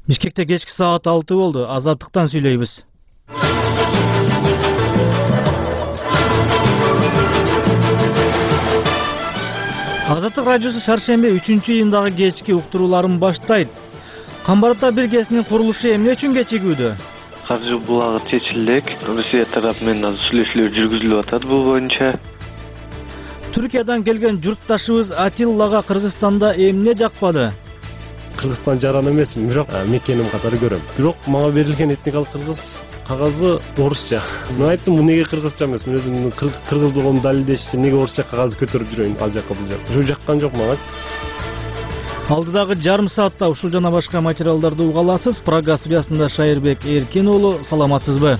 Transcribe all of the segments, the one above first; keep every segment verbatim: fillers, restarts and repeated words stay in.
Бишкекте кечки саат алты болду. Азаттыктан сүйлөйбүз. Азаттык радиосу шаршембе үчүнчү июндагы кечки уктурууларын баштайт. Камбар-Ата биргесинин курулушу эмне үчүн кечигүүдө? Каржы булагы чечилек. Русия тарапы менен азыр сүйлөшүүлөр жүргүзүлүп атат бул боюнча. Түркиядан келген журтташыбыз Атиллага Кыргызстанда эмне жакпады? Кыргызстан жаран эмесмин, бирок мекеним катары көрөм. Бирок мага берилген этникалык кыргыз кагазы орусча. Мен айттым, бул неге кыргызча эмес? Мен өзүмдүн кыргыз болгонун далилдеш үчүн неге орусча кагаз көтөрүп жүрөйүн ал жакка бул жакка. Ушул жаккан жок мага. Алдыдагы жарым саатта ушул жана башка материалдарды уга аласыз. Прага студиясында Шайырбек Эркен уулу, саламатсызбы?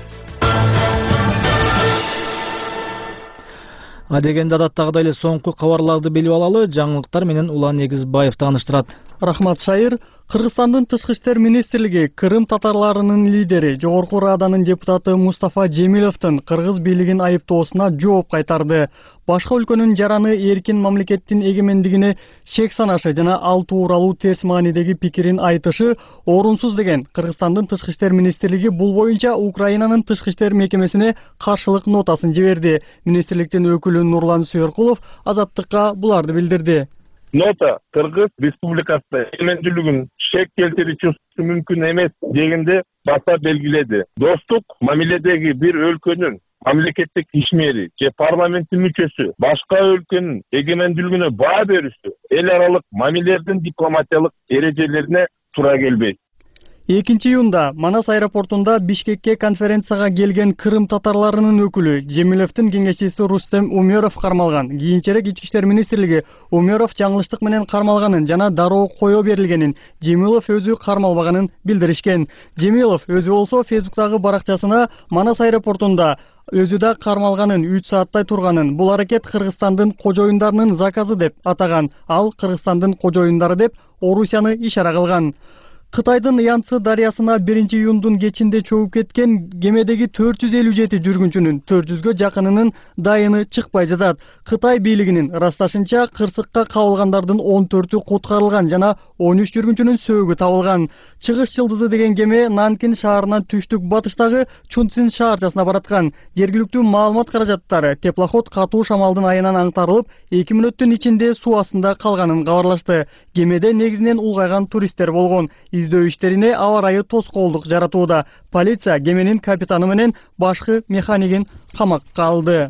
Адегенде адаттагыдай эле соңку кабарларды билип алалы. Жаңылыктар менен Улан Негизбаев тааныштырат. Рахмат, Шайыр. Кыргызстандын Тышкы иштер министрлиги Крым татарларынын лидери, Жогорку Раданын депутаты Мустафа Жемиловдун кыргыз бийлигин айыптоосуна жооп кайтарды. Башка өлкөнүн жараны эркин мамлекеттин эгемендигине шек санашы жана ал тууралуу терс маанидеги пикирин айтышы орунсуз деген Кыргызстандын Тышкы иштер министрлиги бул боюнча Украинанын Тышкы иштер мекемесине каршылык нотасын жиберди. Министрликтин өкүлү Нурлан Сүйөркулов Азаттыкка буларды билдирди. Нота Кыргыз Республикасында эгемендүүлүгүн шек келтирүүсү мүмкүн эмес дегенде баса белгиледи. Достук мамиледеги бир өлкөнүн мамлекеттик ишмери же парламенттин мүчөсү башка өлкөнүн эгемендүүлүгүнө баа берүүсү эл аралык мамилелердин дипломатиялык эрежелерине туура келбейт. экинчи июнда Манас аэропортунда Бишкекке конференцияга келген Крым татарларынын өкүлү Жемиловдун кеңешчиси Рустем Умеров кармалган. Кийинчерээк Ички иштер министрлиги Умеров жаңылыштык менен кармалганын жана дароо кое берилгенин, Жемилов өзү кармалбаганын билдиришкен. Жемилов өзү болсо Фейсбуктагы баракчасына Манас аэропортунда өзү да кармалганын, үч сааттай турганын, бул аракет Кыргызстандын кожоюндарынын заказы деп атаган. Ал Кыргызстандын кожоюндары деп Орусияны ишара кылган. Кытайдын Янцзы дарыясына биринчи июндун кечинде чөгүп кеткен кемедеги төрт жүз элүү жети жүргүнчүнүн төрт жүзгө жакынынын дайыны чыкпай жатат. Кытай бийлигинин ырасташынча кырсыкка кабылгандардын он төртү куткарылган жана он үч жүргүнчүнүн сөөгү табылган. Чыгыш жылдызы деген кеме Нанкин шаарынан түштүк батыштагы Чунцин шаарчасына бараткан. Жергиликтүү маалымат каражаттары теплоход катуу шамалдын айынан аңтарылып, эки мүнөттүн ичинде суу астында калганын кабарлашты. Кемеде негизинен улгайган туристтер болгон. Издөө иштерине аба ырайы тоскоолдук жаратууда. Полиция кеменин капитаны менен башкы механикин камакка алды.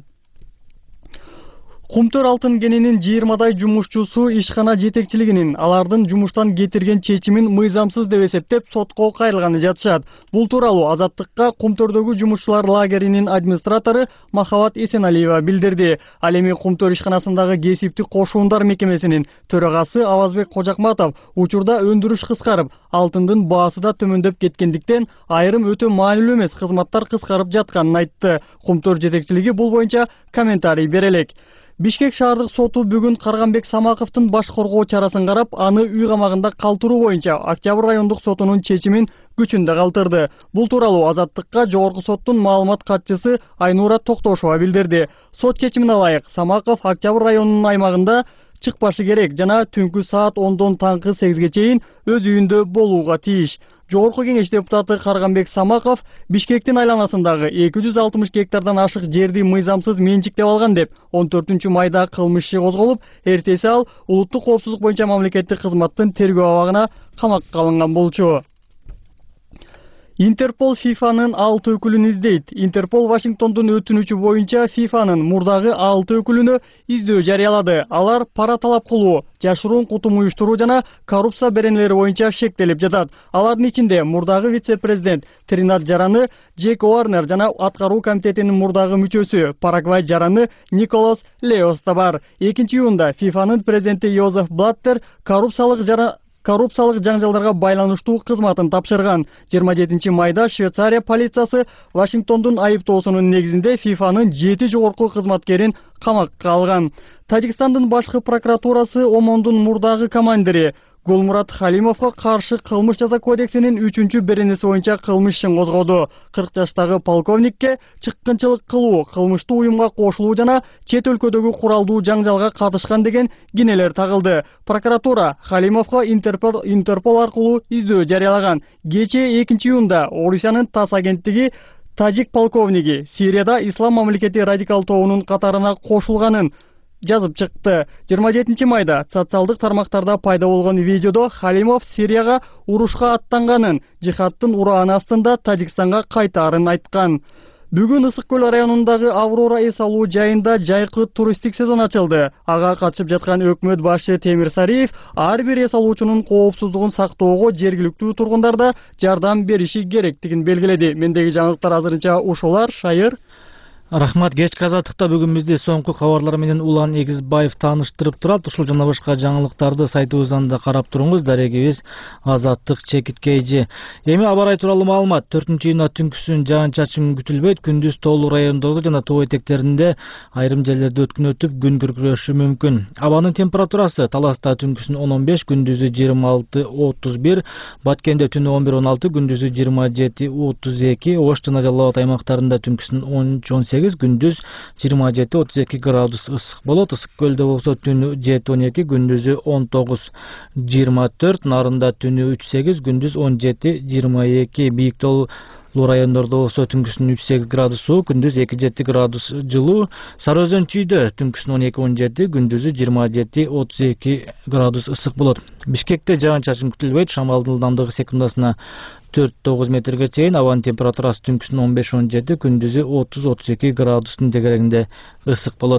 Кумтөр алтын кенинин жыйырмадай жумушчусу ишкана жетекчилигинин алардын жумуштан кетирген чечимин мыйзамсыз деп эсептеп сотко кайрылганы жатышат. Бул тууралуу Азаттыкка Кумтөрдөгү жумушчулар лагеринин администратору Махабат Эсеналиева билдирди. Ал эми Кумтөр ишканасындагы кесиптик кошуундар мекемесинин төрагасы Авазбек Кожакматов учурда өндүрүш кыскарып, алтындын баасы да төмөндөп кеткендиктен айрым өтө маанилүү эмес кызматтар кыскарып жатканын айтты. Кумтөр жетекчилиги бул боюнча комментарий бере элек. Бишкек шаардык соту бүгүн Карганбек Самаковдун баш коргоо чарасын карап, аны үй камагында калтыруу боюнча Октябрь райондук сотунун чечимин күчүндө калтырды. Бул тууралуу Азаттыкка жогорку соттун маалымат катчысы Айнура Токтошова билдирди. Сот чечимине ылайык Самаков Октябрь районунун аймагында чыкпашы керек жана түнкү саат ондон таңкы сегизге чейин өз үйүндө болууга тийиш. Жогорку кеңеш депутаты Карганбек Самаков Бишкектин айланасындагы эки жүз алтымыш гектардан ашык жерди мыйзамсыз менчиктеп алган деп он төртүнчү майда кылмыш иши козголуп, эртеси ал улуттук коопсуздук боюнча мамлекеттик кызматтын тергөө абагына камакка алынган болчу. Интерпол ФИФАнын алты өкүлүн издейт. Интерпол Вашингтондун өтүнүчү боюнча ФИФАнын мурдагы алты өкүлүнө издөө жарыялады. Алар пара талап кылуу, жашыруун кутум уюштуруу жана коррупция беренелери боюнча шектелип жатат. Алардын ичинде мурдагы вице-президент Тринад Жараны, Джек Уарнер жана аткаруу комитетинин мурдагы мүчөсү Парагвай жараны Николас Леос да бар. экинчи июнда ФИФАнын президенти Йозеф Блаттер коррупциялык жара коррупциялык жаңжалдарга байланыштуу кызматын тапшырган. жыйырма жетинчи майда Швейцария полициясы Вашингтондун айыптоосунун негизинде ФИФАнын жети жогорку кызматкерин камакка алган. Тажикстандын башкы прокуратурасы Омондун мурдагы командири Гулмурат Халимовго каршы кылмыш жаза кодексинин үчүнчү беренеси боюнча кылмыш ишин козгоду. кырк жаштагы полковникке чыккынчылык кылуу, кылмыштуу уюмга кошулуу жана чет өлкөдөгү куралдуу жаңжалга катышкан деген кинелер тагылды. Прокуратура Халимовго Интерпол, Интерпол аркылуу издөө жарыялаган. Кечээ экинчи июнда Орусиянын ТАСС агенттиги тажик полковниги Сирияда Ислам мамлекети радикал тобунун катарына кошулганын жазып чыкты. жыйырма жетинчи майда социалдык тармактарда пайда болгон видеодо Халимов Сирияга урушка аттанганын, жихадтын урааны астында Тажикстанга кайтаарын айткан. Бүгүн Ысык көл районундагы Аврора эс алуу жайында жайкы туристтик сезон ачылды. Ага катышып жаткан өкмөт башы Темир Сариев ар бир эс алуучунун коопсуздугун сактоого жергиликтүү тургундарда жардам бериши керектигин белгиледи. Мендеги жаңылыктар азырынча ушулар. Шайыр. Рахмат. Кечки азаттыкта бүгүн бизди соңку кабарлар менен Улан Эгизбаев тааныштырып турат. Ушул жана башка жаңылыктарды сайтыбыздан да карап туруңуз. Дарегибиз Азаттык чекиткейжи. Эми аба ырайы тууралуу маалымат. төртүнчү июнда түнкүсүн жаан-чачын күтүлбөйт. Күндүз тоолуу райондордо жана тоо этектеринде айрым жерлерде өткүн өтүп, күн күркүрөшү мүмкүн. Абанын температурасы Таласта түнкүсүн он он беш, күндүзү жыйырма алты отуз бир, Баткенде түнү он бир он алты, күндүзү жыйырма жети отуз эки, Ош жана Жалал Абад аймактарында түнкүсүн он үч он сегиз, күндүз жыйырма жети отуз эки градус ысык болот. Ысык көлдө болсо түнү жети он эки, күндүзү он тогуз жыйырма төрт, Нарында түнү үч сегиз, күндүз он жети жыйырма эки, Бийик тоолуу райондордо болсо түнкүсүн үч сегиз градус суук, күндүз эки жети градус жылуу. Сары Өзөн чүйдө түнкүсүн он эки он жети, күндүзү жыйырма жети отуз эки градус ысык болот. Бишкекте жаан-чачын күтүлбөйт. Шамалдын ылдамдыгы секундасына төрт тогуз метрге чейин. Абанын температурасы түнкүсүн он беш он жети, күндүзү отуз отуз эки градустун тегерегинде ысык болот.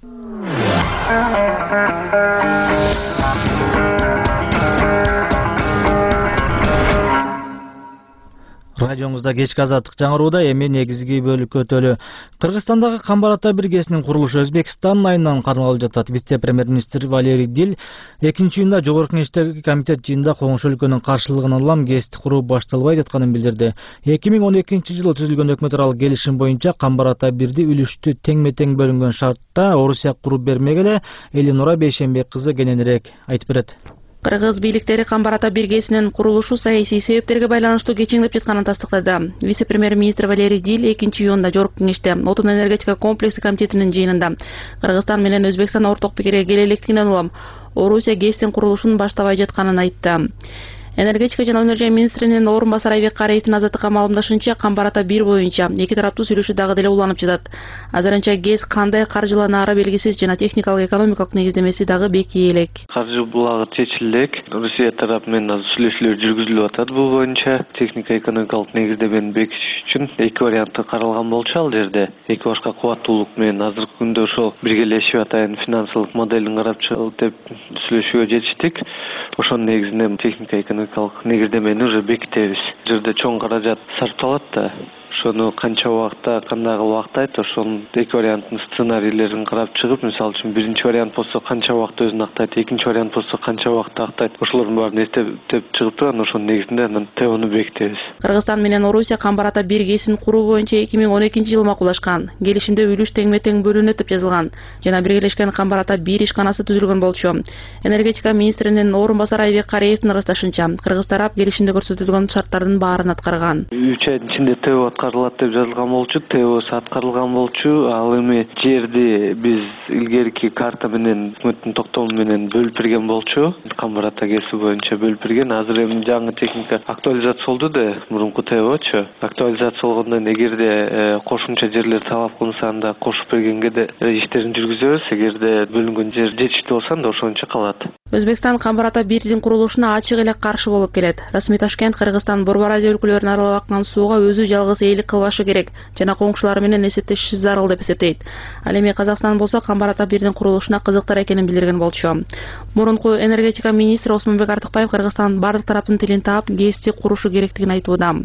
Радиоңузда кечки азаттык жаңырууда. Эми негизги бөлүккө өтөлү. Кыргызстандагы Камбар ата биргесинин курулушу Өзбекстан айынан кармалып жатат. Вице-премьер-министр Валерий Дил экинчи июнда Жогорку Кеңештеги комитет жыйынында коңшу өлкөнүн каршылыгын алам ГЭСти куруу башталбай жатканын билдирди. эки миң он экинчи жылы түзүлгөн өкмөт аралык келишим боюнча Камбар ата бирди үлүштү теңме-тең бөлүнгөн шартта Орусия куруп бермек эле. Элинура Бейшембек кызы кененирээк айтып берет. Кыргыз бийликтери Камбар ата биргесинин курулушу саясий себептерге байланыштуу кечиңдеп жатканын тастыктады. Вице-премьер-министр Валерий Дил экинчи июнда Жогорку Кеңеште Отун энергетика комплекси комитетинин жыйынында Кыргызстан менен Өзбекстан орток пикирге келе электигинен улам Орусия ГЭСтин курулушун баштабай жатканын айтты. Энергетика жана өнөр жай министринин орун басары Айбек Караевдин азаттыкка маалымдашынча, Камбар ата бир боюнча эки тараптуу сүйлөшүү дагы деле уланып жатат. Азырынча ГЭС кандай каржыланаары белгисиз жана техникалык экономикалык негиздемеси дагы бекий элек. Каржы булагы чечиле элек. Русия тарапы менен азыр сүйлөшүүлөр жүргүзүлүп атат. Бул боюнча техника экономикалык негиздемени бекитиш үчүн эки варианты каралган болчу ал жерде. Эки башка кубаттуулук менен азыркы күндө ошол биргелешип атайын финансылык моделин карап чыгып деп сүйлөшүүгө жетиштик. Ошонун негизинде техника экономикалык негиздемени уже бекитебиз. Жерде чоң каражат сарпталат да. Ошону канча убакта, кандай убактайт, ошонун эки варианттын сценарийлерин карап чыгып, мисалы үчүн биринчи вариант болсо канча убакта өзүн актайт, экинчи вариант болсо канча убакта актайт. Ошолордун баарын эстеп чыгып турган ошонун негизинде анан тебону бекитебиз. Кыргызстан менен Орусия Камбар ата биргесин куруу боюнча эки миң он экинчи жылы макулдашкан. Келишимде үлүш теңме-тең бөлүнөт деп жазылган жана биргелешкен Камбар ата бир ишканасы түзүлгөн болчу. Энергетика министринин орун басары Айбек Караевдин ырасташынча, кыргыз тарап келишимде көрсөтүлгөн шарттардын баарын аткарган. үч айдын ичинде тебо аткарылат деп жазылган болчу, тебосу аткарылган болчу. Ал эми жерди биз илгерки карта менен өкмөттүн токтому менен бөлүп берген болчу. Камбар ата ГЭСи боюнча бөлүп берген. Азыр эми жаңы техника актуализация болду да, мурунку тебочу. Актуализация болгондон эгерде кошумча жерлер талап кылынса, анда кошуп бергенге де иштерин жүргүзөбүз. Эгерде бөлүнгөн жер жетиштүү болсо анда ошончо калат. Өзбекстан Камбар ата бирдин курулушуна ачык эле каршы болуп келет. Расмий Ташкент Кыргызстан Борбор Азия өлкөлөрүн аралап аккан сууга өзү жалгыз ээлик кылбашы керек жана коңшулары менен эсептешиши зарыл деп эсептейт. Ал эми Казакстан болсо Камбар ата бирдин курулушуна кызыктар экенин билдирген болчу. Мурунку энергетика министри Осмонбек Артыкбаев Кыргызстан бардык тараптын тилин таап ГЭСти курушу керектигин айтууда. Бул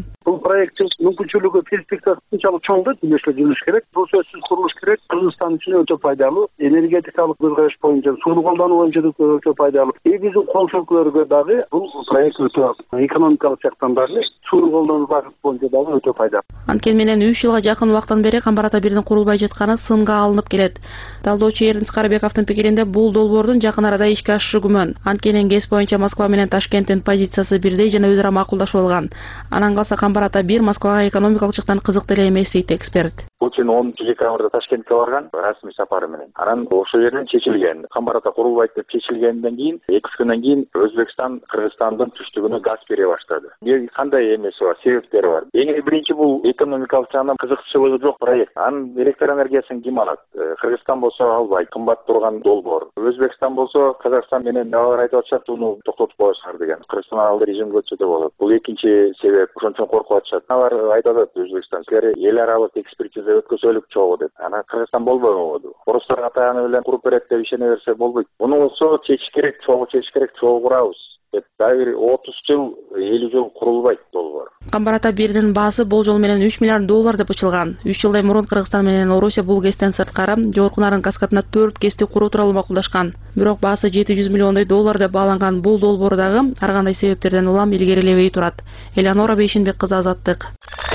проекттин мүмкүнчүлүгү перспективасы ушунчалык чоң да бирleşип жүрүш керек. Бул сөзсүз курулуш керек. Кыргызстан үчүн өтө пайдалуу. Энергетикалык көз караш боюнча, сууну колдонуу боюнча да өтө пайдалуу. И биздин кол өлкөлөргө дагы бул проект өтө экономикалык жактан дагы сууну колдонуу багыты боюнча дагы өтө пайдалуу. Анткени менен үч жылга жакын убакыттан бери Камбар Ата бирдин курулбай жатканы сынга алынып келет. Талдоочу Эрнис Карабековдун пикиринде бул долбоордун жакын арада ишке ашышы күмөн. Анткени ГЭС боюнча Москва менен Ташкенттин позициясы бирдей жана өзара макулдашып алган. Анан калса Камбар Ата бир Москвага экономикалык жактан кызык деле эмес дейт эксперт. Путин онунчу декабрда Ташкентке барган расмий сапары менен. Анан ошол жерден чечилген. Камбар Ата курулбайт деп чечилгенден кийин эки үч күндөн кийин Өзбекстан Кыргызстандын түштүгүнө газ бере баштады. Кандай эмеси бар, себептери бар. Эң биринчи бул экономикалык жагынан кызыкчылыгы жок проект. Анын электр энергиясын ким алат? Кыргызстан болсо албайт, кымбат турган долбоор. Өзбекстан болсо Казакстан менен алар айтып атышат, уну токтотуп коюшсаңар деген. Кыргызстан алды режимге өтсө да болот. Бул экинчи себеп. Ошон үчүн коркуп атышат. Алар айтып атат Өзбекстан, силер эл аралык экспертиза өткөзөлүк чогуу деп. Анан Кыргызстан болбойбу? Орустар катаганы менен куруп берет деп ишене берсе болбойт. Муну болсо чечиш керек, чогуу чечиш керек, чогуу курабыз. Дайыр отуз жыл, элүү жыл курулбайт долбоор. Камбар Ата бирдин баасы болжол менен үч миллиард доллар деп ычылган. үч жылдай мурун Кыргызстан менен Орусия бул ГЭСтен сырткары жогорку нарын каскадына төрт ГЭСти куруу тууралуу макулдашкан. Бирок баасы жети жүз миллиондой доллар деп бааланган бул долбоор дагы ар кандай себептерден улам илгерилебей турат. Элеонора Бейшинбек кызы, Азаттык.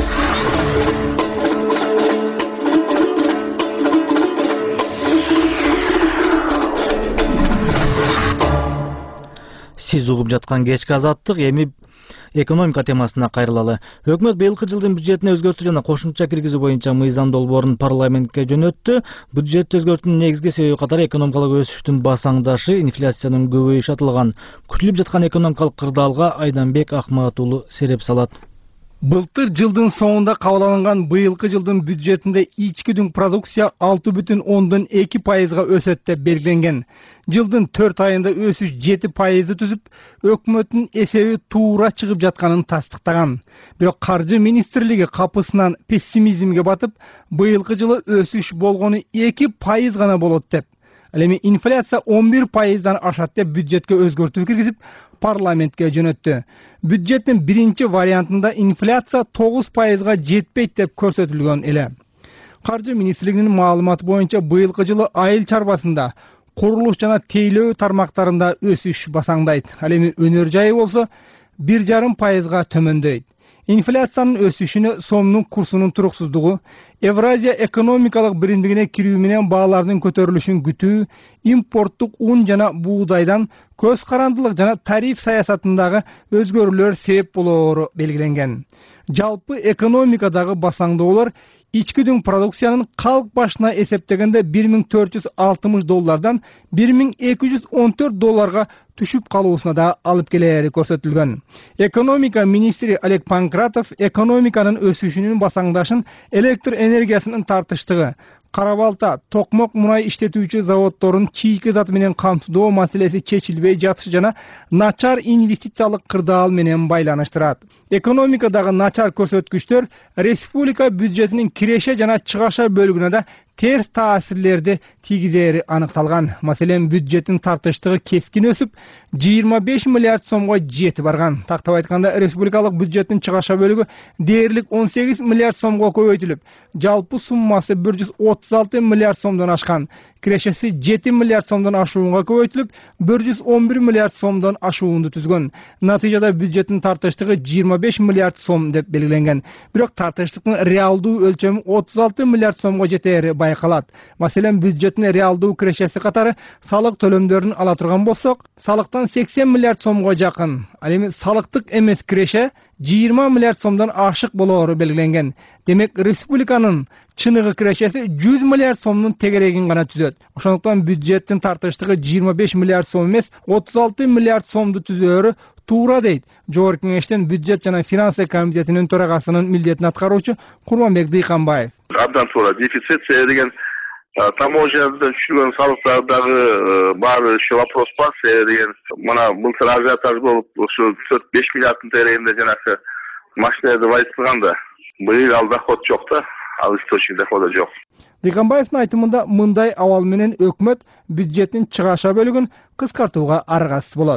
Сиз угуп жаткан кечки Азаттык, эми экономика темасына кайрылалы. Өкмөт быйылкы жылдын бюджетине өзгөртүү жана кошумча киргизүү боюнча мыйзам долбоорун парламентке жөнөттү. Бюджет өзгөртүүнүн негизги себеби катары экономикалык өсүштүн басаңдашы, инфляциянын көбөйүшү аталган. Күтүлүп жаткан экономикалык кырдаалга Айданбек Акматов уулу сереп салат. Былтыр жылдын соңунда кабыл алынган быйылкы жылдын бюджетинде ички продукция алты бүтүн ондон эки пайызга өсөт деп белгиленген. Жылдын төрт айында өсүш жети пайызды түзүп, өкмөттүн эсеби туура чыгып жатканын тастыктаган. Бирок каржы министрлиги капысынан пессимизмге батып, быйылкы жылы өсүш болгону эки пайыз гана болот деп. Ал эми инфляция он бир пайыздан ашат деп бюджетке өзгөртүү киргизип, парламентке жөнөттү. Бюджеттин биринчи вариантында инфляция тогуз пайызга жетпейт деп көрсөтүлгөн эле. Каржы министрлигинин маалыматы боюнча быйылкы жылы айыл чарбасында, курулуш жана тейлөө тармактарында өсүш басаңдайт. Ал эми өнөр жайы болсо бир жарым пайызга төмөндөйт. Инфляциянын өсүшүнө сомдун курсунун туруксуздугу, Евразия экономикалык биримдигине кирүү менен баалардын көтөрүлүшүн күтүү, импорттук ун жана буудайдан көз карандылык жана тариф саясатындагы өзгөрүүлөр себеп болоору белгиленген. Жалпы экономикадагы басаңдоолор ички продукциянын калк башына эсептегенде бир миң төрт жүз алтымыш доллардан бир миң эки жүз он төрт долларга түшүп калуусуна да алып келери көрсөтүлгөн. Экономика министри Олег Панкратов экономиканын өсүшүнүн басаңдашын электр энергиясынын тартыштыгы, кара балта, токмок мунай иштетүүчү заводдордун чийки зат менен камсыздоо маселеси чечилбей жатышы жана начар инвестициялык кырдаал менен байланыштырат. Экономикадагы начар көрсөткүчтөр республика бюджетинин киреше жана чыгаша бөлүгүнө да терс таасирлерди тийгизери аныкталган. Маселен, бюджеттин тартыштыгы кескин өсүп, жыйырма беш миллиард сомго жетип барган. Тактап айтканда, республикалык бюджеттин чыгаша бөлүгү дээрлик он сегиз миллиард сомго көбөйтүлүп, жалпы суммасы бир жүз отуз алты миллиард сомдон ашкан. Кирешеси жети миллиард сомдон ашуунга көбөйтүлүп, бир жүз он бир миллиард сомдон ашуунду түзгөн. Натыйжада бюджеттин тартыштыгы жыйырма беш миллиард сом деп белгиленген. Бирок тартыштыктын реалдуу өлчөмү отуз алты миллиард сомго жетери байкалат. Маселен, бюджеттин реалдуу кирешеси катары салык төлөмдөрүн ала турган болсок, салыктан сексен миллиард сомго жакын. Ал эми салыктык эмес киреше жыйырма миллиард сомдон ашык болоору белгиленген. Демек, республиканын чыныгы кирешеси жүз миллиард сомдун тегерегин гана түзөт. Ошондуктан бюджеттин тартыштыгы жыйырма беш миллиард сом эмес, отуз алты миллиард сомду түзөөрү туура дейт Жогорку Кеңештин бюджет жана финансы комитетинин төрагасынын милдетин аткаруучу Курманбек Дыйканбаев. Абдан туура, дефицит деген таможнядан түшүргөн салыктардагы баары ошо вопрос бар деген. Мына былтыр ажиотаж болуп, ошо төрт беш миллиарддын тегерегинде жанакы машиналарды байытылганда, быйыл ал доход жок да, ал источник дохода жок. Дыйканбаевдин айтымында мындай абал менен өкмөт бюджеттин чыгаша бөлүгүн кыскартууга аргасыз болот.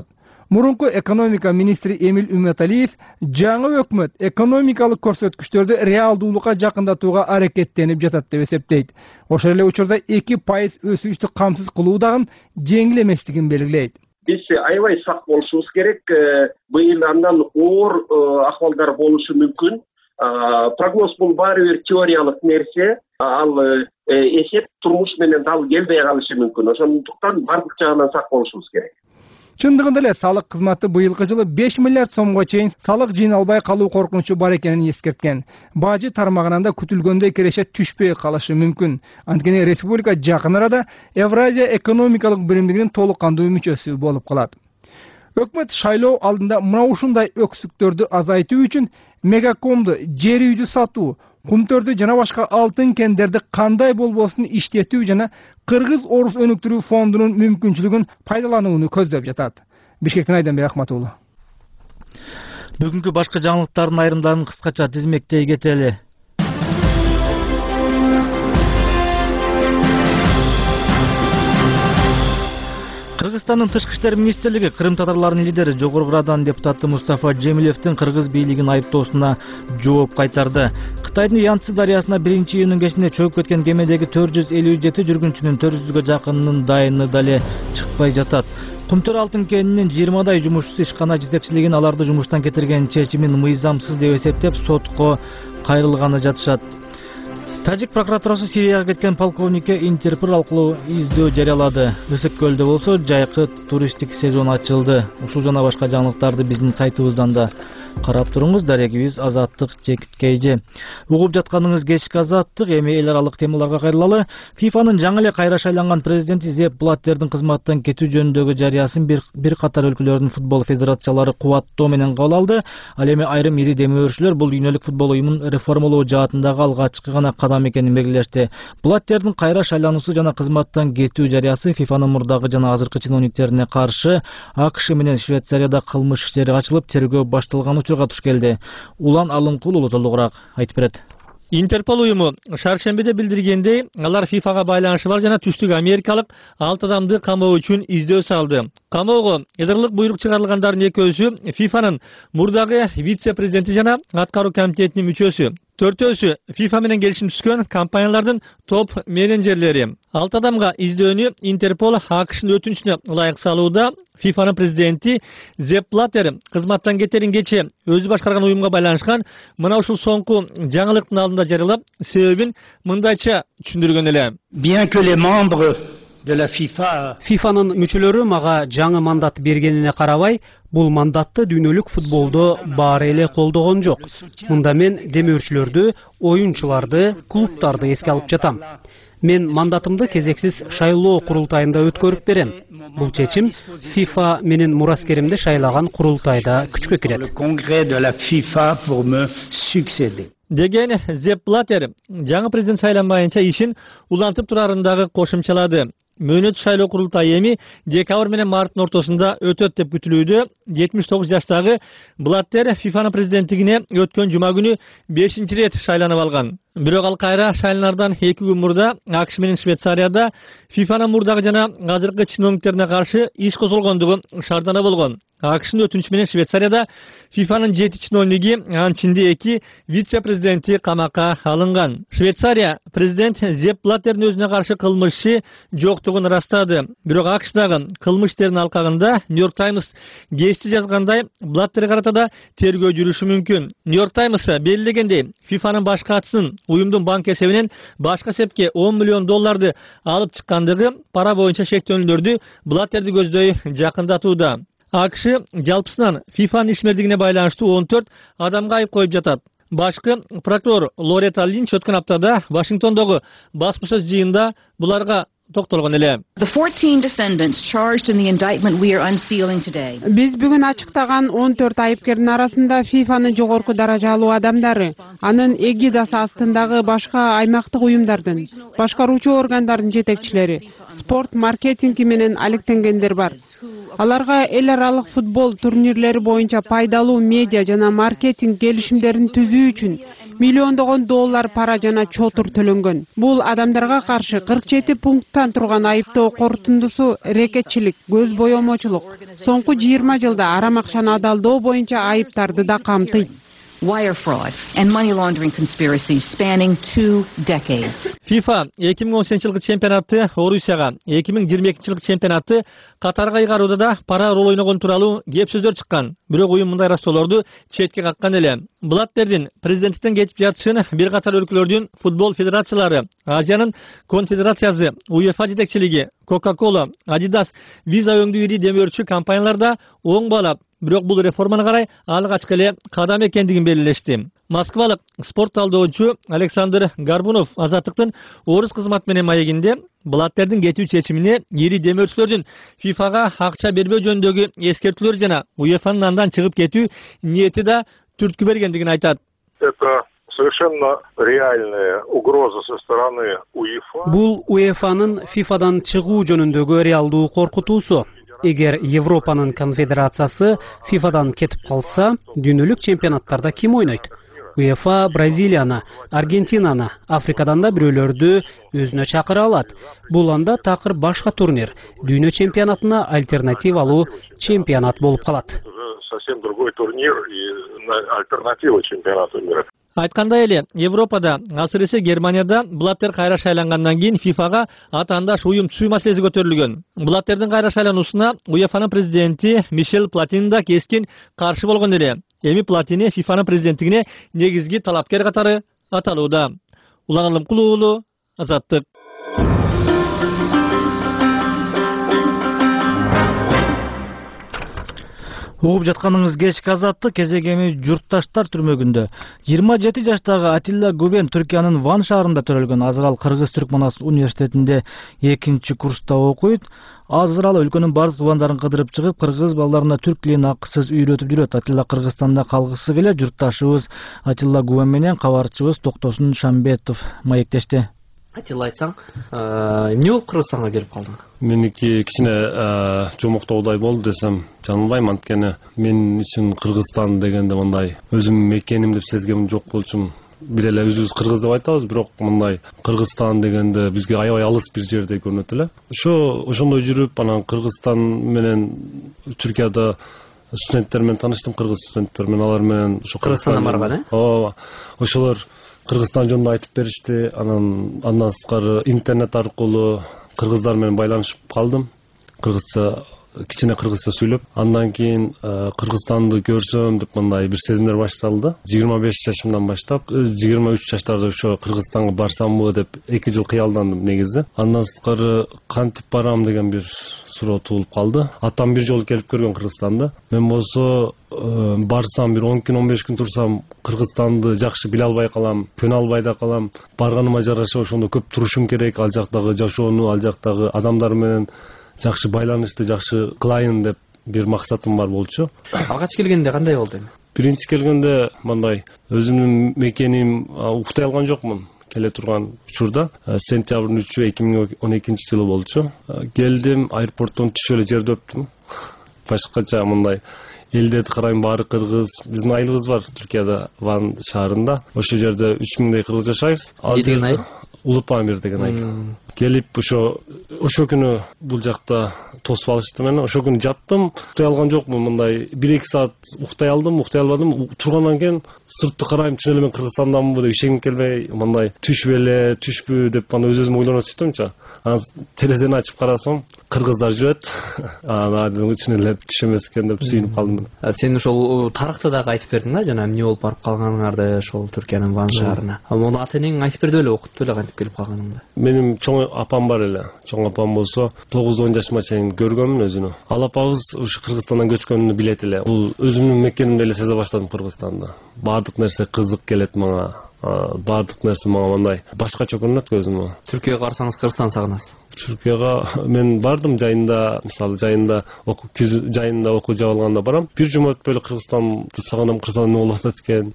Мурунку экономика министри Эмил Үмөталиев жаңы өкмөт экономикалык көрсөткүчтөрдү реалдуулукка жакындатууга аракеттенип жатат деп эсептейт. Ошол эле учурда эки пайыз өсүштү камсыз кылуу дагы жеңил эместигин белгилейт. Биз аябай сак болушубуз керек. Быйыл андан оор акыбалдар болушу мүмкүн. Прогноз бул баары бир теориялык нерсе. Ал эсеп турмуш менен дал келбей калышы мүмкүн. Ошондуктан бардык жагынан сак болушубуз керек. Чындыгында эле салык кызматы быйылкы жылы беш миллиард сомго чейин салык жыйналбай калуу коркунучу бар экенин эскерткен. Бажы тармагынан да күтүлгөндөй киреше түшпөй калышы мүмкүн. Анткени республика жакын арада Евразия экономикалык биримдигинин толук кандуу мүчөсү болуп калат. Өкмөт шайлоо алдында мына ушундай өксүктөрдү азайтуу үчүн мегакомду, жер үйдү сатуу, кумтөрдү жана башка алтын кендерди кандай болбосун иштетүү жана Кыргыз орус өнүктүрүү фондунун мүмкүнчүлүгүн пайдаланууну көздөп жатат. Бишкектен Айданбек Акматуулу. Бүгүнкү башка жаңылыктардын айрымдарын кыскача тизмектей кетели. Кыргызстандын тышкы иштер министрлиги Кырым татарларынын лидери Жогорку Радан депутаты Мустафа Джемилевдин кыргыз бийлигин айыптоосуна жооп кайтарды. Кытайдын Янцзы дарыясына биринчи июнун кечинде чөгүп кеткен кемедеги төрт жүз элүү жети жүргүнчүнүн төрт жүзгө жакынынын дайыны дале чыкпай жатат. Кумтөр алтын кенинин жыйырмадай жумушчусу ишкана жетекчилигин аларды жумуштан кетирген чечимин мыйзамсыз деп эсептеп сотко кайрылганы жатышат. Тажик прокуратурасы Сирияга кеткен полковникке Интерпол аркылуу издөө жарыялады. Ысык көлдө болсо жайкы туристтик сезон ачылды. Ушул жана башка жаңылыктарды биздин сайтыбыздан да карап туруңуз. Дарегибиз Азаттык Чекиткейжи. Угуп жатканыңыз кечки Азаттык. Эми эл аралык темаларга кайрылалы. ФИФАнын жаңы эле кайра шайланган президенти Зепп Блаттердин кызматтан кетүү жөнүндөгү жарыясын бир, бир катар өлкөлөрдүн футбол федерациялары кубаттоо менен кабыл алды. Ал эми айрым ири демөөрчүлөр бул дүйнөлүк футбол уюмун реформалоо жаатындагы алгачкы гана кадам экенин белгилешти. Блаттердин кайра шайлануусу жана кызматтан кетүү жарыясы ФИФАнын мурдагы жана азыркы чиновниктерине каршы АКШ менен Швейцарияда кылмыш иштери ачылып, тергөө башталган учурга туш келди. Улан Алымкул уулу толугураак айтып берет. Интерпол уюму шаршембиде билдиргендей, алар ФИФАга байланышы бар жана түштүк америкалык алты адамды камоо үчүн издөө салды. Камоого эдерлык буйрук чыгарылгандардын экөөсү ФИФАнын мурдагы вице-президенти жана аткаруу комитетинин мүчөсү. Төртөөсү ФИФА менен келишим түзгөн компаниялардын топ менеджерлери. Алты адамга издөөнү Интерпол АКШнын өтүнүчүнө ылайык салууда. ФИФАнын президенти Зепп Блаттер кызматтан кетерин кече өзү башкарган уюмга байланышкан мына ушул соңку жаңылыктын алдында жарыялап, себебин мындайча түшүндүргөн эле. Bien que les membres de la FIFA ФИФАнын мүчөлөрү мага жаңы мандат бергенине карабай, бул мандатты дүйнөлүк футболдо баары эле колдогон жок. Мында мен демөөрчүлөрдү, оюнчуларды, клубтарды эске алып жатам. Мен мандатымды кезексиз шайлоо курултайында өткөрүп берем. Бул чечим ФИФА менин мураскеримди шайлаган курултайда күчкө кирет. Деген Зепп Блаттер жаңы президент шайланбайынча ишин улантып турарындагы кошумчалады. Мөөнөт шайлоо курултайы эми декабрь менен марттын ортосунда өтөт деп күтүлүүдө. жетимиш тогуз жаштагы Блаттер ФИФАнын президенттигине өткөн жума күнү бешинчи рет шайланып алган. Бирок ал кайра шайланардан эки күн мурда АКШ менен Швейцарияда ФИФАнын мурдагы жана азыркы чиновниктерине каршы иш козголгондугу шаардана болгон. АКШнын өтүнүчү менен Швейцарияда ФИФАнын жети чиновниги, анын ичинде эки вице-президенти камакка алынган. Швейцария президент Зепп Блаттердин өзүнө каршы кылмыш иши жоктугун ырастады. Бирок АКШдагы кылмыш иштердин алкагында Нью-Йорк Таймс гезити жазгандай, Блаттерге карата да тергөө жүрүшү мүмкүн. Нью-Йорк Таймс белгилегендей, ФИФАнын баш катчысынын уюмдун банк эсебинен башка эсепке он миллион долларды алып чыккандыгы пара боюнча шектөөнүлөрдү Блаттерди көздөй жакындатууда. АКШ жалпысынан ФИФАнын ишмердигине байланыштуу он төрт адамга айып коюп жатат. Башкы прокурор Лоретта Линч өткөн аптада Вашингтондогу басмашык жыйында буларга токтолгон эле. Биз бүгүн ачыктаган он төрт айыпкердин арасында ФИФАнын жогорку даражалуу адамдары, анын эгидасы астындагы башка аймактык уюмдардын, башкаруучу органдардын жетекчилери, спорт маркетинги менен алектенгендер бар. Аларга эл аралык футбол турнирлери боюнча пайдалуу медиа жана маркетинг келишимдерин түзүү үчүн миллиондогон доллар пара жана чотур төлөнгөн. Бул адамдарга каршы кырк жети пункттан турган айыптоо корутундусу рекетчилик, көз боемочулук, соңку жыйырма жылда арам акчаны адалдоо боюнча айыптарды да камтыйт. Wire fraud and money laundering conspiracies spanning two decades. FIFA эки миң он сегизинчи жылкы чемпионаты Орусияга, эки миң жыйырма экинчи жылкы чемпионаты Катарга ыйгарууда да пара рол ойногон тууралуу кеп сөздөр чыккан. Бирок уюм мындай растоолорду четке каккан эле. Блаттердин президенттиктен кетип жатышын бир катар өлкөлөрдүн футбол федерациялары, Азиянын конфедерациясы, УЕФА жетекчилиги, Coca-Cola, Adidas, Visa өңдүү ири демөөрчү компаниялар да оң баалап, бирок бул реформаны карай алгачкы эле кадам экендигин белгилешти. Москвалык спорт талдоочу Александр Горбунов Азаттыктын орус кызмат менен маегинде Блаттердин кетүү чечимине ири демөөрчүлөрдүн ФИФАга акча бербөө жөнүндөгү эскертүүлөр жана УЕФАнын андан чыгып кетүү ниети да түрткү бергендигин айтат. Это совершенно реальная угроза со стороны УЕФА. Бул УЕФАнын ФИФАдан чыгуу жөнүндөгү реалдуу коркутуусу. Эгер Европанын конфедерациясы ФИФАдан кетип калса, дүйнөлүк чемпионаттарда ким ойнойт? УЕФА Бразилияны, Аргентинаны, Африкадан да бирөөлөрдү өзүнө чакыра алат. Бул анда такыр башка турнир, дүйнө чемпионатына альтернативалуу чемпионат болуп калат. Совсем другой турнир и альтернатива чемпионату мира. Айткандай эле, Европада, асырысы Германияда Блаттер кайра шайлангандан кийин ФИФАга атаандаш уюм түзүү маселеси көтөрүлгөн. Блаттердин кайра шайлануусуна УЕФАнын президенти Мишел Платини да кескин каршы болгон эле. Эми Платини ФИФАнын президенттигине негизги талапкер катары аталууда. Улан Алымкулуу уулу, Азаттык. Угуп жатканыңыз кечки Азаттык. Кезегеми журтташтар түрмөгүндө. жыйырма жети жаштагы Атилла Губен Түркиянын Ван шаарында төрөлгөн. Азыр ал Кыргыз-Түрк Манас университетинде экинчи курста окуйт. Азыр ал өлкөнүн бардык тубандарын кыдырып чыгып, кыргыз балдарына түрк тилин акысыз үйрөтүп жүрөт. Атилла Кыргызстанда калгысы келе. Журтташыбыз Атилла Губен менен кабарчыбыз Токтосун Шамбетов маектешти. Атилла, айтсаң, эмне болуп Кыргызстанга келип калдың? Меники кичине жомоктоудай болду десем жаныбайм, анткени мен үчүн Кыргызстан дегенде мындай өзүм мекеним деп сезгем жок болчумун. Бир эле өзүбүз кыргыз деп айтабыз, бирок мындай Кыргызстан дегенде бизге аябай алыс бир жердей көрүнөт эле. Ошо ошондой жүрүп, анан Кыргызстан менен Түркияда студенттер менен тааныштым, кыргыз студенттер менен, алар менен ошо Кыргызстандан барган, э? Ооба. Ошолор Кыргызстан жөнүндө айтып беришти. Анан андан сырткары интернет аркылуу кыргыздар менен байланышып калдым. Кыргызча кичине кыргызча сүйлөп, андан кийин Кыргызстанды көрсөм деп мындай бир сезимдер башталды. жыйырма беш жашымдан баштап, жыйырма үч жаштарда ошо Кыргызстанга барсамбы деп эки жыл кыялдандым негизи. Андан сырткары кантип барам деген бир суроо туулуп калды. Атам бир жолу келип көргөн Кыргызстанды. Мен болсо барсам бир он күн он беш күн турсам Кыргызстанды жакшы биле албай калам, көнө албай да калам. Барганыма жараша ошондо көп турушум керек. Ал жактагы жашоону, ал жактагы адамдар менен жакшы байланышты жакшы кылайын деп бир максатым бар болчу. Алгач келгенде кандай болду эми? Биринчи келгенде мындай өзүмдүн мекеним уктай алган жокмун. Келе турган учурда сентябрдын үчү эки миң он экинчи жылы болчу. Келдим, аэропорттон түшүп эле жерде өптүм. Башкача мындай элдерди карайм, баары кыргыз. Биздин айылыбыз бар Түркияда, Ван шаарында. Ошол жерде үч миңдей кыргыз жашайбыз. Ал деген айыл? Улутпамир деген айыл. Келип ошо ошо күнү бул жакта тосуп алышты мени. Ошо күнү жаттым, уктай алган жокмун. Мындай бир эки саат уктай алдым, уктай албадым. Тургандан кийин сыртты карайм, чын эле мен Кыргызстандамынбы деп ишенгим келбей, мындай түшпү эле, түшпү деп аны өз-өзүмө ойлонуп сөйттүмчү. Анан терезени ачып карасам, кыргыздар жүрөт. Анан чын эле түш эмес экен деп сүйүнүп калдым. Сен ошол тарыхты дагы айтып бердиң да, жана эмне болуп барып калганыңарды ошол Түркиянын Ван шаарына. Муну ата-энең айтып берди беле, окутту беле кантип келип калганыңды? Менин чоң апам бар эле. Чоң апам болсо тогуз он жашыма чейин көргөнмүн өзүнү. Ал апабыз ушу Кыргызстандан көчкөнүн билет эле. Бул өзүмдүн мекенимде эле сезе баштадым Кыргызстанды. Баардык нерсе кызык келет мага. Баардык нерсе мага мындай башкача көрүнөт көзүмө. Түркияга барсаңыз Кыргызстан сагынасыз? Түркияга мен бардым жайында, мисалы жайында окуп, күз жайында окуу жап алганда барам. Бир жума өтпөй эле Кыргызстанды сагынам, Кыргызстанда эмне болуп атат экен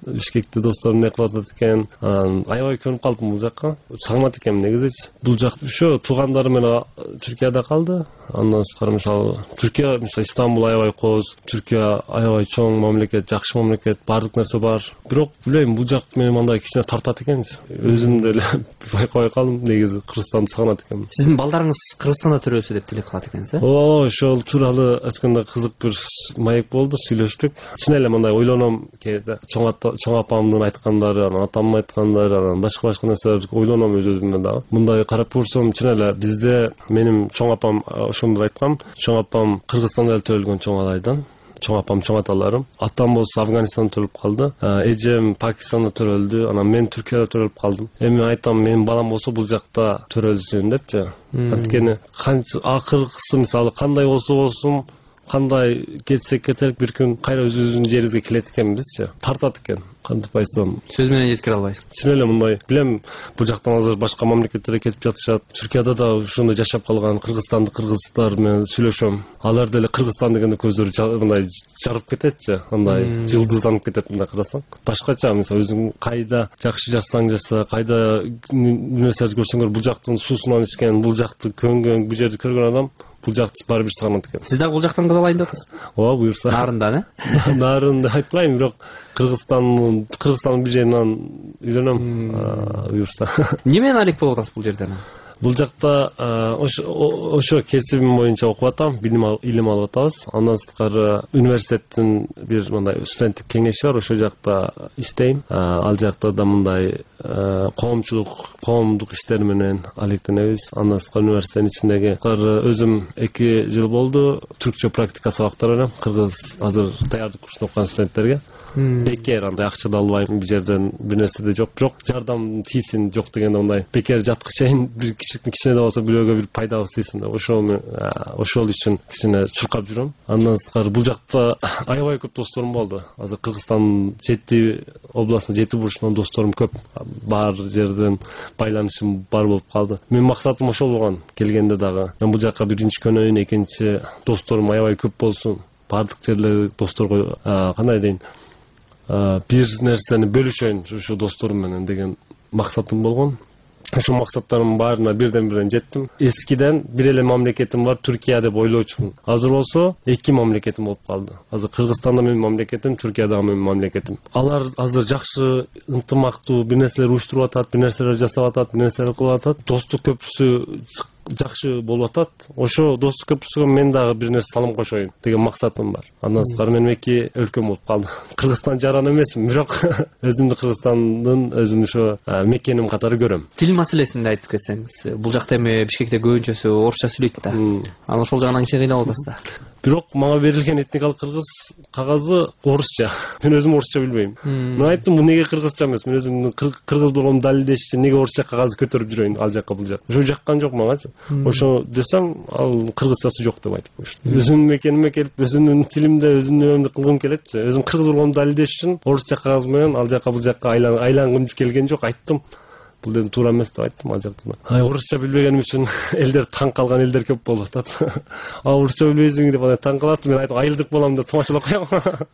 Бишкекте досторум эмне кылып атат экен, анан аябай көнүп калдым бул жакка. Сагынат экенмин негизичи. Бул жак ошо туугандарым менен Түркияда калды. Андан сырткары мисалы Түркия, мисалы Истанбул аябай кооз, Түркия аябай чоң мамлекет, жакшы мамлекет, баардык нерсе бар. Бирок билбейм, бул жак мени мындай кичине тартат экен. Өзүм деле байкабай калдым, негизи Кыргызстанды сагынат экенмин. Сиздин балдарыңыз Кыргызстанда төрөлсө деп тилек кылат экенсиз, э? Оо, ошол тууралуу айтканда кызык бир маек болду, сүйлөштүк. Чын эле мындай ойлоном, кээде чоң чоң апамдын айткандары, анан атамдын айткандары, анан башка башка нерселерди ойлоном өз өзүмө дагы. Мындай карап көрсөм, чын эле бизде менин чоң апам ошондо айткан, чоң апам Кыргызстанда эле төрөлгөн чоң алайдан. Чоң апам, чоң аталарым. Атам болсо Афганистанда төрөлүп калды. Эжем Пакистанда төрөлдү. Анан мен Түркияда төрөлүп калдым. Эми айтам, менин балам болсо бул жакта төрөлсүн депчи. Анткени канча акыркысы мисалы кандай болсо болсун, кандай кетсек кетелик бир күн кайра өзүбүздүн жерибизге келет экенбизчи. Тартат экен. Кантип айтсам, сөз менен жеткире албайсыз. Чын эле мындай. Билем, бул жактан азыр башка мамлекеттерге кетип жатышат. Түркияда да ошондой жашап калган кыргызстанды кыргыздар менен сүйлөшөм. Алар деле Кыргызстан дегенде көздөрү мындай жарып кететчи. Андай жылдызданып кетет мындай карасаң. Башкача мисалы өзүң кайда жакшы жашсаң жаса, кайда нерселерди көрсөңөр, бул жактын суусунан ичкен, бул жакты көнгөн, бул жерди көргөн адам бул жакты баары бир сагынат экен. Сиз дагы бул жактан кыз алайын деп атасыз? Ооба, буюрса. Нарындан, э? Нарында айтпайм, бирок Кыргызстандын Кыргызстандын бир жеринен үйлөнөм, буюрса. Эмне менен алек болуп атасыз бул жерден? Бул жакта ошо кесибим боюнча окуп атам, илим алып атабыз. Андан сырткары университеттин бир мындай студенттик кеңеши бар, ошол жакта иштейм. Ал жакта да мындай коомчулук, коомдук иштер менен алектенебиз. Андан сырткары университеттин ичиндеги өзүм эки жыл болду түркчө практика сабактар берем. Кыргыз азыр даярдык курсунда окуган студенттерге. Бекер андай акча да албайм, бир жерден бир нерсе да жок. Бирок жардам тийсин, жок дегенде мындай бекер жаткы чейин бир кичине да болсо бирөөгө бир пайдабыз тийсин деп ошол ошол үчүн кичине чуркап жүрөм. Андан сырткары бул жакта аябай көп досторум болду. Азыр Кыргызстандын жети областынын жети бурчунан досторум көп. Бар жерден байланышым бар болуп калды. Менин максатым ошол болгон келгенде дагы. Мен бул жакка биринчи көнөйүн, экинчи досторум аябай көп болсун. Бардык жерлер досторго кандай дейин, бир нерсени бөлүшөйүн ушу досторум менен деген максатым болгон. Ошол максаттарымдын баарына бирден бирден жеттим. Эскиден бир эле мамлекетим бар, Түркия деп ойлочумун. Азыр болсо эки мамлекетим болуп калды. Азыр Кыргызстанда менин мамлекетим, Түркияда менин мамлекетим. Алар азыр жакшы ынтымактуу бир нерселер уюштуруп атат, бир нерселер жасап атат, бир нерселер кылып атат. Достук көпүрөсү жакшы болуп атат. Ошо достук көпүрөсүгө мен дагы бир нерсе салым кошоюн деген максатым бар. Андан сырткары менин эки өлкөм болуп калды. Кыргызстан жаран эмесмин, бирок өзүмдү Кыргызстандын өзүм ошо мекеним катары көрөм. Тил маселесинде айтып кетсеңиз, бул жакта эми Бишкекте көбүнчөсү орусча сүйлөйт да. Анан ошол жагынан кичине кыйналып атасыз да. Бирок мага берилген этникалык кыргыз кагазы орусча. Мен өзүм орусча билбейм. Мен айттым, бул неге кыргызча эмес? Мен өзүмдүн кыргыз болгонумду далилдеш үчүн неге орусча кагазды көтөрүп жүрөйүн ал жакка бул жак. Ошо жаккан жок магачы. Ошо десем, ал кыргызчасы жок деп айтып коюшту. Өзүмдүн мекениме келип, өзүмдүн тилимде, өзүмдүн өмүмдү кылгым келетчи. Өзүм кыргыз болгонумду далилдеш үчүн орусча кагаз менен ал жакка бул жакка айлангым келген жок, айттым. Бул дедим туура эмес деп айттым ал жакта. Ай, орусча билбегеним үчүн элдер таң калган элдер көп болуп атат. А орусча билбейсиң деп анан таң калат. Мен айттым, айылдык болом деп тамашалап коём.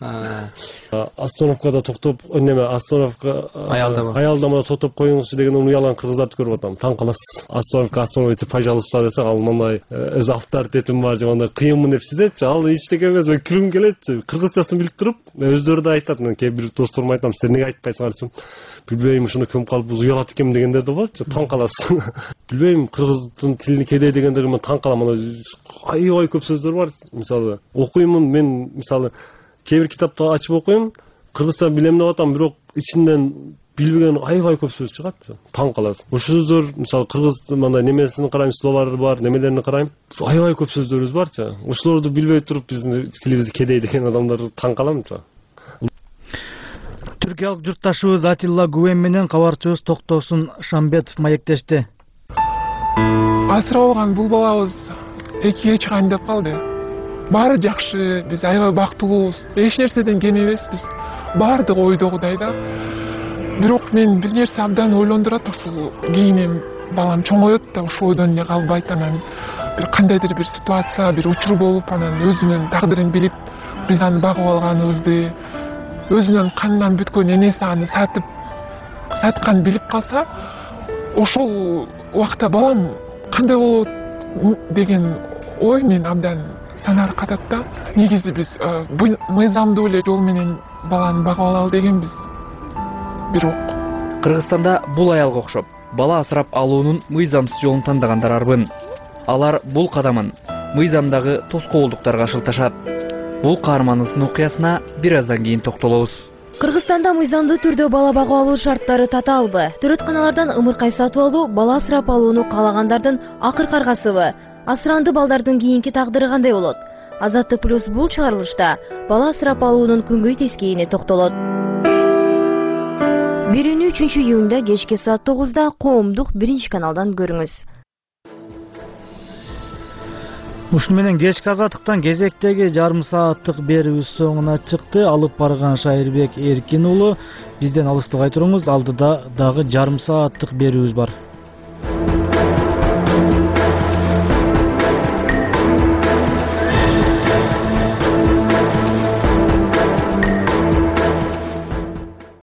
Остановкада токтоп, неме, остановка аялдамада токтоп коюңузчу деген уялган кыргыздарды көрүп атам. Таң каласыз. Остановка, остановите, пожалуйста десе, ал мындай өз авторитетим бар, жагандай кыйынмын деп сезетчи. Ал эчтеке эмес, мен күлүм келетчи. Кыргызчасын билип туруп, өздөрү да айтат. Мен кээ бир досторума айтам, силер неге айтпайсыңар десем, билбейм, ушуну көмүп калып уялат экенмин дегендер да болчу. Таң каласыз. Билбейм, кыргыздын тилини кедей дегендерге мен таң калам. Аябай көп сөздөр бар. Мисалы, окуймун, мен мисалы кээ бир китапты ачып окуйм, кыргызча билем деп атам, бирок ичинден билбеген аябай көп сөз чыгат. Таң каласыз. Ошол сөздөр, мисалы кыргыздын мындай немесин карайм, словары бар, немелерин карайм, аябай көп сөздөрүбүз барчы. Ошолорду билбей туруп биздин тилибизди кедей деген адамдар таң калам. Түркиялык журтташыбыз Атилла Гуен менен кабарчыбыз Токтосун Шамбетов маектешти. Асырап алган бул балабыз экиге чыгайын деп калды. Баары жакшы, биз аябай бактылуубуз. Эч нерседен кем эмеспиз. Баардыгы ойдогудай да. Бирок мен бир нерсе абдан ойлондурат, ушул кийинем балам чоңоет да ушул ойдон эле калбайт. Анан бир кандайдыр бир ситуация, бир учур болуп, анан өзүнүн тагдырын билип, биз аны багып алганыбызды өзүнүн канынан бүткөн энеси аны сатып сатканын билип калса, ошол убакта балам кандай болот деген ой мен абдан санар катат да. Негизи биз мыйзамдуу эле жол менен баланы багып алалы дегенбиз. Бирок Кыргызстанда бул аялга окшоп бала асырап алуунун мыйзамсыз жолун тандагандар арбын. Алар бул кадамын мыйзамдагы тоскоолдуктарга шылташат. Бул каармандын окуясына бир аздан кийин токтолобуз. Кыргызстанда мыйзамдуу түрдө бала багып алуу шарттары татаалбы? Төрөтканалардан ымыркай сатып алуу бала асырап алууну каалагандардын акыркы аргасыбы? Асыранды балдардын кийинки тагдыры кандай болот? Азаттык плюс бул чыгарылышта бала асырап алуунун күнгөй тескейине токтолот. Берүүнү үчүнчү июнда кечки саат тогузда коомдук биринчи каналдан көрүңүз. Ушун менен кечки азаттыктан кезектеги жарым сааттык берүүбүз соңуна чыкты. Алып барган Шайырбек Эркин уулу. Бизден алыстабай туруңуз, алдыда дагы жарым сааттык берүүбүз бар.